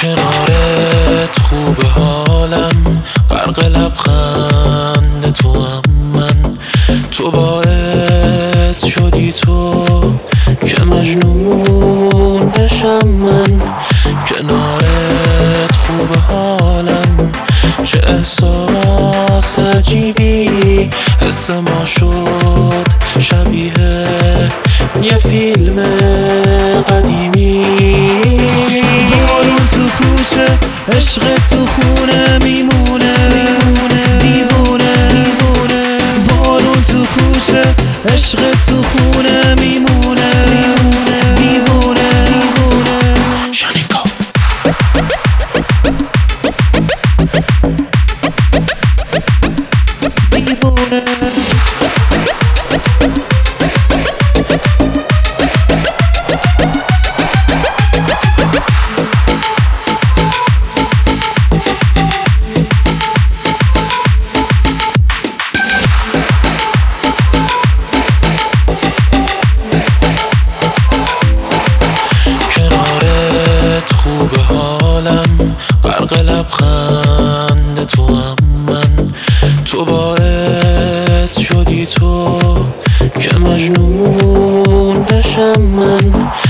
کنارت خوب حالم، غرق لبخند تو هم من. تو باعث شدی تو که مجنون بشم من. کنارت خوب حالم، چه احساس عجیبی. حس ما شد شبیه یه فیلم قدیمی. بارون تو کوچه، عشق تو خونه میمونه. دیوونه بارون تو کوچه، عشق تو خونه میمونه. دیوونه شانیکا دیوونه. خوب حالم، غرق لبخند تو هم من. تو باعث شدی تو که مجنون بشم من.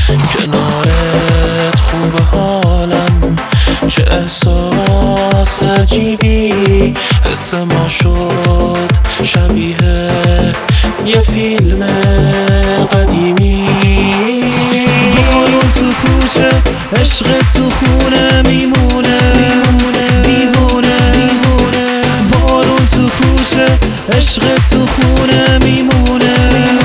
کنارت خوب حالم، چه احساس عجیبی. حس ما شد شبیه یه فیلم قدیمی. بارون تو کوچه، عشق تو خونه میمونه. دیوونه بارون تو کوچه، عشق تو خونه میمونه.